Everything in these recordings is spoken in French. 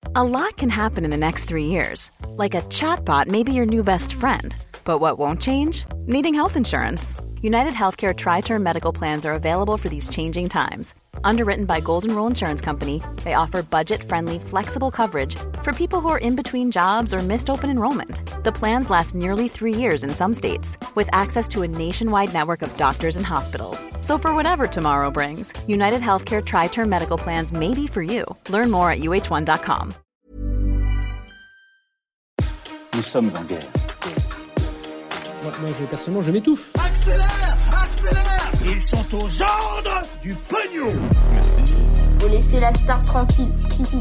A lot can happen in the next 3 years. Like a chatbot may be your new best friend. But what won't change? Needing health insurance. United Healthcare Tri-Term Medical Plans are available for these changing times. Underwritten by Golden Rule Insurance Company, they offer budget-friendly, flexible coverage for people who are in between jobs or missed open enrollment. The plans last nearly 3 years in some states, with access to a nationwide network of doctors and hospitals. So for whatever tomorrow brings, United Healthcare Tri-Term Medical Plans may be for you. Learn more at uh1.com. Nous sommes en guerre. Moi, personnellement, je m'étouffe. Accélère! Accélère! Ils sont aux ordres du pognon! Merci. Faut laisser la star tranquille.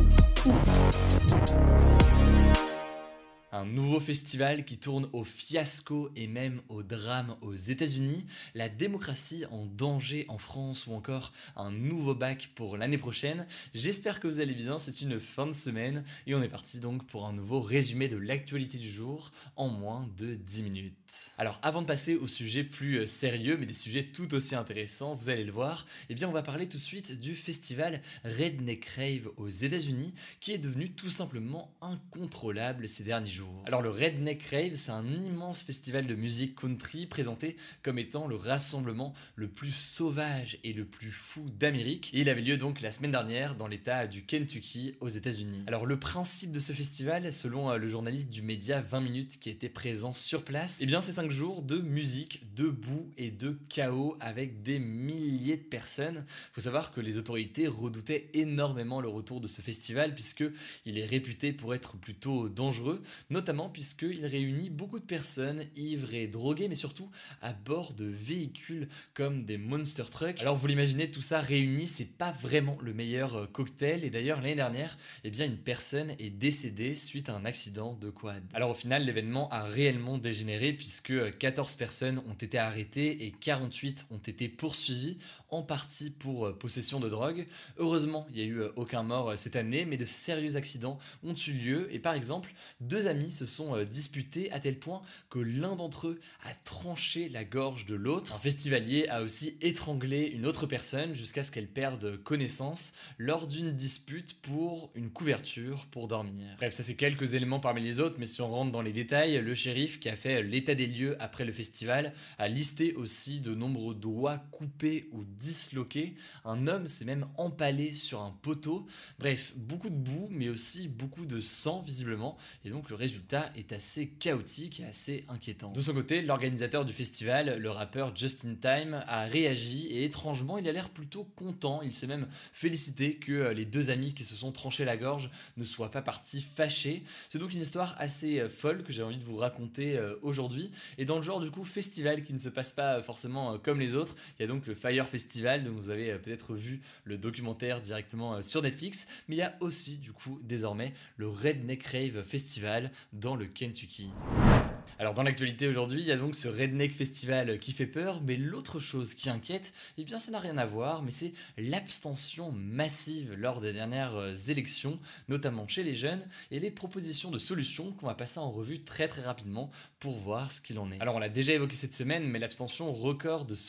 Un nouveau festival qui tourne au fiasco et même au drame aux États-Unis, la démocratie en danger en France ou encore un nouveau bac pour l'année prochaine. J'espère que vous allez bien, c'est une fin de semaine et on est parti donc pour un nouveau résumé de l'actualité du jour en moins de 10 minutes. Alors avant de passer aux sujets plus sérieux mais des sujets tout aussi intéressants, vous allez le voir, eh bien on va parler tout de suite du festival Redneck Rave aux États-Unis qui est devenu tout simplement incontrôlable ces derniers jours. Alors le Redneck Rave, c'est un immense festival de musique country présenté comme étant le rassemblement le plus sauvage et le plus fou d'Amérique. Et il avait lieu donc la semaine dernière dans l'état du Kentucky aux États-Unis. Alors le principe de ce festival, selon le journaliste du média 20 minutes qui était présent sur place, eh bien c'est 5 jours de musique, de boue et de chaos avec des milliers de personnes. Faut savoir que les autorités redoutaient énormément le retour de ce festival puisque il est réputé pour être plutôt dangereux, notamment puisqu'il réunit beaucoup de personnes ivres et droguées, mais surtout à bord de véhicules comme des monster trucks. Alors vous l'imaginez, tout ça réuni, c'est pas vraiment le meilleur cocktail, et d'ailleurs l'année dernière, eh bien une personne est décédée suite à un accident de quad. Alors au final, l'événement a réellement dégénéré puisque 14 personnes ont été arrêtées et 48 ont été poursuivies, en partie pour possession de drogue. Heureusement, il n'y a eu aucun mort cette année, mais de sérieux accidents ont eu lieu, et par exemple, 2 amis se sont disputés à tel point que l'un d'entre eux a tranché la gorge de l'autre. Un festivalier a aussi étranglé une autre personne jusqu'à ce qu'elle perde connaissance lors d'une dispute pour une couverture pour dormir. Bref, ça c'est quelques éléments parmi les autres, mais si on rentre dans les détails, le shérif qui a fait l'état des lieux après le festival a listé aussi de nombreux doigts coupés ou disloqués. Un homme s'est même empalé sur un poteau. Bref, beaucoup de boue, mais aussi beaucoup de sang visiblement, et donc le résultat est assez chaotique et assez inquiétant. De son côté, l'organisateur du festival, le rappeur Just in Time, a réagi et étrangement, il a l'air plutôt content. Il s'est même félicité que les 2 amis qui se sont tranchés la gorge ne soient pas partis fâchés. C'est donc une histoire assez folle que j'ai envie de vous raconter aujourd'hui. Et dans le genre du coup festival qui ne se passe pas forcément comme les autres, il y a donc le Fire Festival dont vous avez peut-être vu le documentaire directement sur Netflix, mais il y a aussi du coup désormais le Redneck Rave Festival dans le Kentucky. Alors dans l'actualité aujourd'hui, il y a donc ce Redneck Festival qui fait peur, mais l'autre chose qui inquiète, eh bien ça n'a rien à voir, mais c'est l'abstention massive lors des dernières élections, notamment chez les jeunes, et les propositions de solutions qu'on va passer en revue très rapidement pour voir ce qu'il en est. Alors on l'a déjà évoqué cette semaine, mais l'abstention record de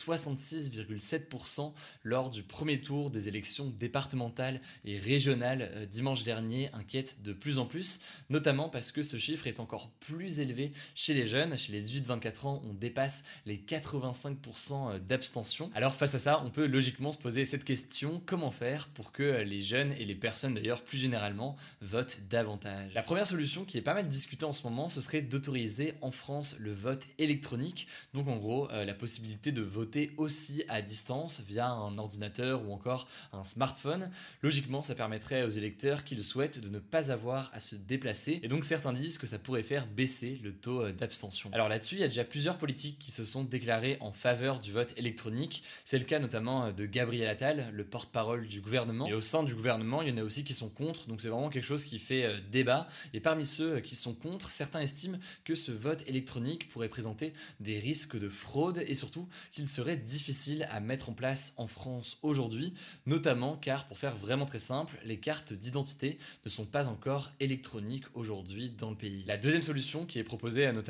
66,7% lors du premier tour des élections départementales et régionales dimanche dernier inquiète de plus en plus, notamment parce que ce chiffre est encore plus élevé chez les jeunes. Chez les 18-24 ans, on dépasse les 85% d'abstention. Alors face à ça, on peut logiquement se poser cette question: comment faire pour que les jeunes et les personnes d'ailleurs plus généralement votent davantage? La première solution qui est pas mal discutée en ce moment, ce serait d'autoriser en France le vote électronique. Donc en gros, la possibilité de voter aussi à distance via un ordinateur ou encore un smartphone. Logiquement, ça permettrait aux électeurs qui le souhaitent de ne pas avoir à se déplacer. Et donc certains disent que ça pourrait faire baisser le taux d'abstention. Alors là-dessus, il y a déjà plusieurs politiques qui se sont déclarées en faveur du vote électronique. C'est le cas notamment de Gabriel Attal, le porte-parole du gouvernement. Et au sein du gouvernement, il y en a aussi qui sont contre, donc c'est vraiment quelque chose qui fait débat. Et parmi ceux qui sont contre, certains estiment que ce vote électronique pourrait présenter des risques de fraude et surtout qu'il serait difficile à mettre en place en France aujourd'hui, notamment car, pour faire vraiment très simple, les cartes d'identité ne sont pas encore électroniques aujourd'hui dans le pays. La deuxième solution qui est proposée notamment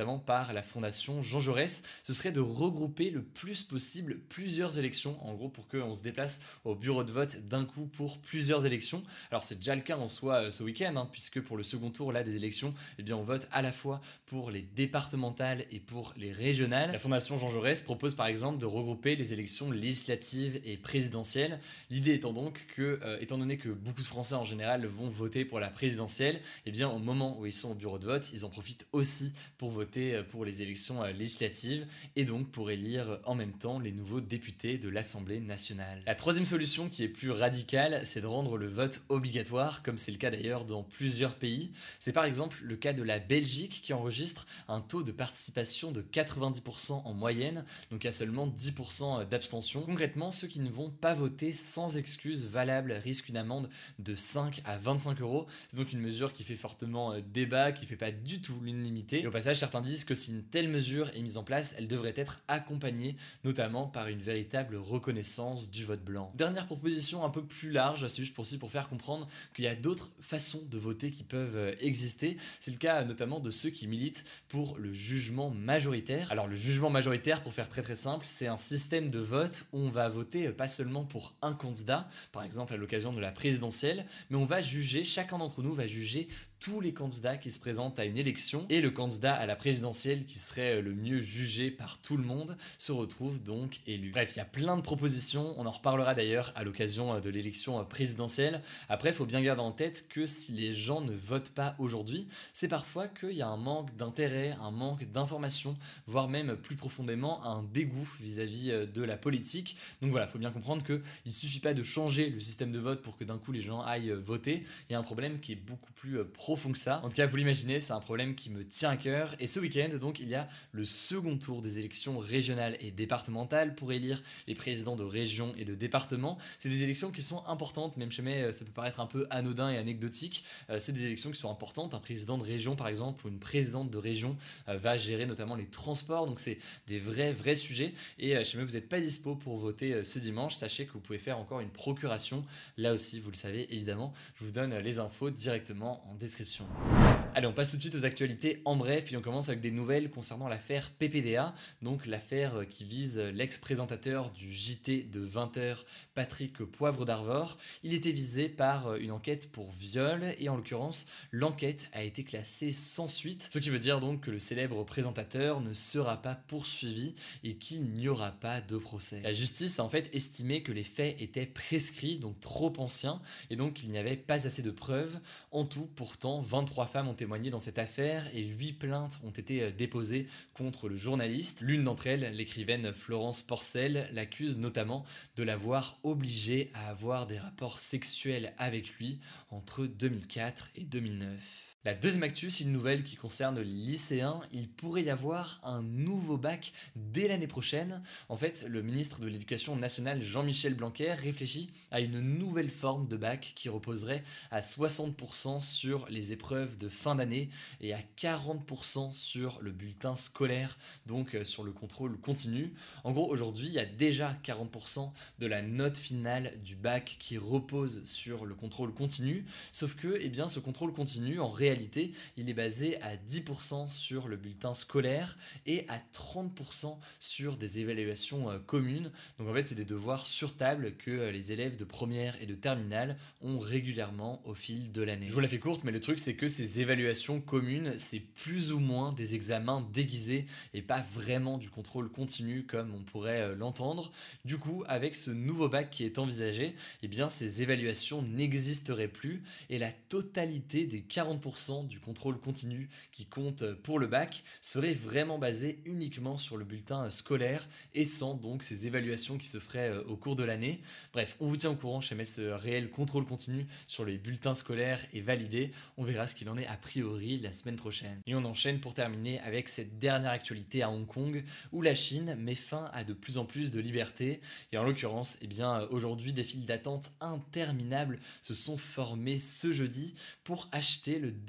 notamment par la fondation Jean Jaurès, ce serait de regrouper le plus possible plusieurs élections, en gros pour qu'on se déplace au bureau de vote d'un coup pour plusieurs élections. Alors c'est déjà le cas en soi ce week-end, puisque pour le second tour là des élections, eh bien on vote à la fois pour les départementales et pour les régionales. La fondation Jean Jaurès propose par exemple de regrouper les élections législatives et présidentielles. L'idée étant donc que, étant donné que beaucoup de Français en général vont voter pour la présidentielle, eh bien au moment où ils sont au bureau de vote, ils en profitent aussi pour voter pour les élections législatives et donc pour élire en même temps les nouveaux députés de l'Assemblée nationale. La troisième solution qui est plus radicale, c'est de rendre le vote obligatoire, comme c'est le cas d'ailleurs dans plusieurs pays. C'est par exemple le cas de la Belgique qui enregistre un taux de participation de 90% en moyenne, donc il y a seulement 10% d'abstention. Concrètement, ceux qui ne vont pas voter sans excuse valable risquent une amende de 5 à 25 euros. C'est donc une mesure qui fait fortement débat, qui fait pas du tout l'unanimité. Et au passage, certains disent que si une telle mesure est mise en place, elle devrait être accompagnée notamment par une véritable reconnaissance du vote blanc. Dernière proposition un peu plus large, c'est juste pour faire comprendre qu'il y a d'autres façons de voter qui peuvent exister. C'est le cas notamment de ceux qui militent pour le jugement majoritaire. Alors le jugement majoritaire, pour faire très très simple, c'est un système de vote où on va voter pas seulement pour un candidat, par exemple à l'occasion de la présidentielle, mais on va juger, chacun d'entre nous va juger tous les candidats qui se présentent à une élection, et le candidat à la présidentielle qui serait le mieux jugé par tout le monde se retrouve donc élu. Bref, il y a plein de propositions, on en reparlera d'ailleurs à l'occasion de l'élection présidentielle. Après, il faut bien garder en tête que si les gens ne votent pas aujourd'hui, c'est parfois qu'il y a un manque d'intérêt, un manque d'information, voire même plus profondément un dégoût vis-à-vis de la politique. Donc voilà, il faut bien comprendre qu'il ne suffit pas de changer le système de vote pour que d'un coup les gens aillent voter. Il y a un problème qui est beaucoup plus profond que ça. En tout cas, vous l'imaginez, c'est un problème qui me tient à cœur. Et ce week-end, donc, il y a le second tour des élections régionales et départementales pour élire les présidents de régions et de départements. C'est des élections qui sont importantes, même jamais ça peut paraître un peu anodin et anecdotique. C'est des élections qui sont importantes. Un président de région, par exemple, ou une présidente de région va gérer notamment les transports. Donc, c'est des vrais sujets. Et si jamais vous n'êtes pas dispo pour voter ce dimanche, sachez que vous pouvez faire encore une procuration. Là aussi, vous le savez, évidemment, je vous donne les infos directement en description. Allez, on passe tout de suite aux actualités en bref et on commence avec des nouvelles concernant l'affaire PPDA, donc l'affaire qui vise l'ex-présentateur du JT de 20h, Patrick Poivre d'Arvor. Il était visé par une enquête pour viol et en l'occurrence, l'enquête a été classée sans suite, ce qui veut dire donc que le célèbre présentateur ne sera pas poursuivi et qu'il n'y aura pas de procès. La justice a en fait estimé que les faits étaient prescrits, donc trop anciens, et donc il n'y avait pas assez de preuves. En tout, pourtant, 23 femmes ont témoigné dans cette affaire et 8 plaintes ont été déposées contre le journaliste. L'une d'entre elles, l'écrivaine Florence Porcel, l'accuse notamment de l'avoir obligé à avoir des rapports sexuels avec lui entre 2004 et 2009. La deuxième actu, c'est une nouvelle qui concerne les lycéens. Il pourrait y avoir un nouveau bac dès l'année prochaine. En fait, le ministre de l'Éducation nationale, Jean-Michel Blanquer, réfléchit à une nouvelle forme de bac qui reposerait à 60% sur les épreuves de fin d'année et à 40% sur le bulletin scolaire, donc sur le contrôle continu. En gros, aujourd'hui, il y a déjà 40% de la note finale du bac qui repose sur le contrôle continu, sauf que eh bien, ce contrôle continu, en réalité, il est basé à 10% sur le bulletin scolaire et à 30% sur des évaluations communes. Donc en fait, c'est des devoirs sur table que les élèves de première et de terminale ont régulièrement au fil de l'année. Je vous la fais courte, mais le truc, c'est que ces évaluations communes, c'est plus ou moins des examens déguisés et pas vraiment du contrôle continu comme on pourrait l'entendre. Du coup, avec ce nouveau bac qui est envisagé, eh bien, ces évaluations n'existeraient plus et la totalité des 40% du contrôle continu qui compte pour le bac serait vraiment basé uniquement sur le bulletin scolaire et sans donc ces évaluations qui se feraient au cours de l'année. Bref, on vous tient au courant, jamais ce réel contrôle continu sur les bulletins scolaires est validé. On verra ce qu'il en est a priori la semaine prochaine. Et on enchaîne pour terminer avec cette dernière actualité à Hong Kong où la Chine met fin à de plus en plus de liberté. Et en l'occurrence, eh bien, aujourd'hui, des files d'attente interminables se sont formées ce jeudi pour acheter le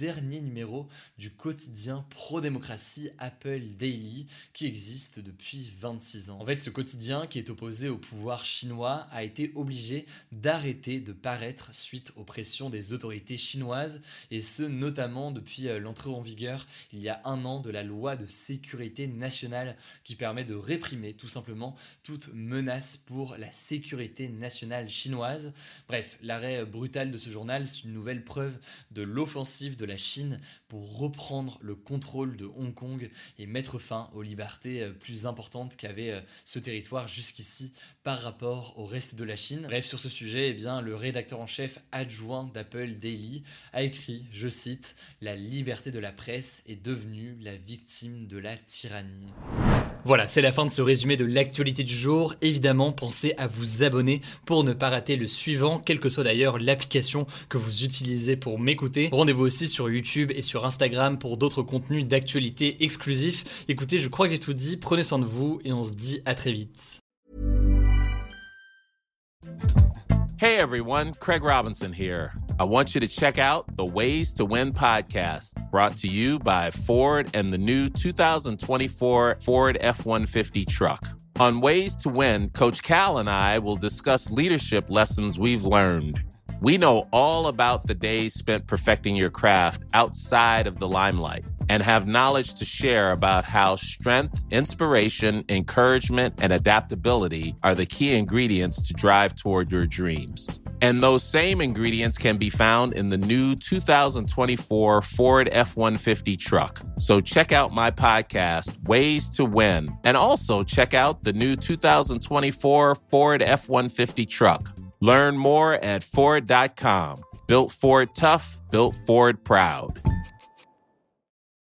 dernier numéro du quotidien pro-démocratie Apple Daily qui existe depuis 26 ans. En fait, ce quotidien qui est opposé au pouvoir chinois a été obligé d'arrêter de paraître suite aux pressions des autorités chinoises et ce notamment depuis l'entrée en vigueur il y a 1 an de la loi de sécurité nationale qui permet de réprimer tout simplement toute menace pour la sécurité nationale chinoise. Bref, l'arrêt brutal de ce journal, c'est une nouvelle preuve de l'offensive de la Chine pour reprendre le contrôle de Hong Kong et mettre fin aux libertés plus importantes qu'avait ce territoire jusqu'ici par rapport au reste de la Chine. Bref, sur ce sujet, le rédacteur en chef adjoint d'Apple Daily a écrit, je cite, « La liberté de la presse est devenue la victime de la tyrannie ». Voilà, c'est la fin de ce résumé de l'actualité du jour. Évidemment, pensez à vous abonner pour ne pas rater le suivant, quelle que soit d'ailleurs l'application que vous utilisez pour m'écouter. Rendez-vous aussi sur YouTube et sur Instagram pour d'autres contenus d'actualité exclusifs. Écoutez, je crois que j'ai tout dit, prenez soin de vous et on se dit à très vite. Hey everyone, Craig Robinson here. I want you to check out the Ways to Win podcast, brought to you by Ford and the new 2024 Ford F-150 truck. On Ways to Win, Coach Cal and I will discuss leadership lessons we've learned. We know all about the days spent perfecting your craft outside of the limelight and have knowledge to share about how strength, inspiration, encouragement, and adaptability are the key ingredients to drive toward your dreams. And those same ingredients can be found in the new 2024 Ford F-150 truck. So check out my podcast, Ways to Win, and also check out the new 2024 Ford F-150 truck. Learn more at Ford.com. Built Ford tough, built Ford proud.